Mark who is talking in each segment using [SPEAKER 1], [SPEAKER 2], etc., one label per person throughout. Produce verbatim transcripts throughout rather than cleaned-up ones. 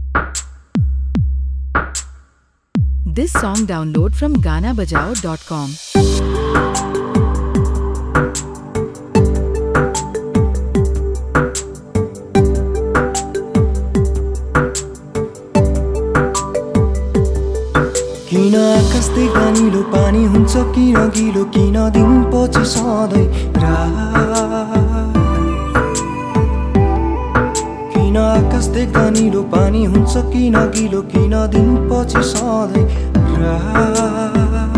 [SPEAKER 1] This song download from Gana Bajao dot com.
[SPEAKER 2] किन आकाश देख्दा नीलो पानी हुन्छ किन गिलो किन दिनपछि सधैँ रात किन आकाश देख्दा नीलो पानी हुन्छ किन गिलो किन दिनपछि सधैँ रात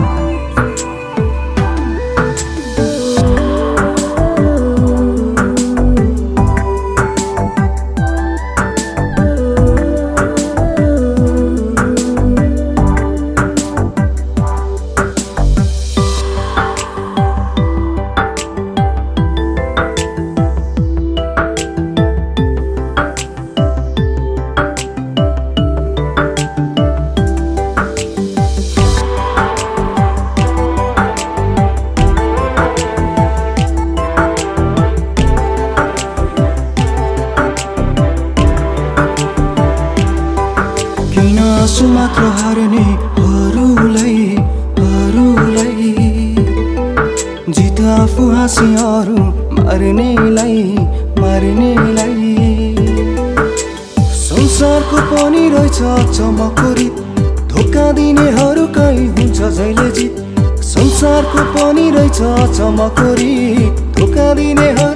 [SPEAKER 2] आँसु मात्र हार्ने हरूलाई हरूलाई जित आफू हाँसी अरू मार्नेलाई मार्नेलाई संसारको पनि रहेछ चमकोरी धोका दिनेहरू कहीँ हुन्छ जहिले जित संसारको पनि रहेछ चमकोरी धोका दिनेहरू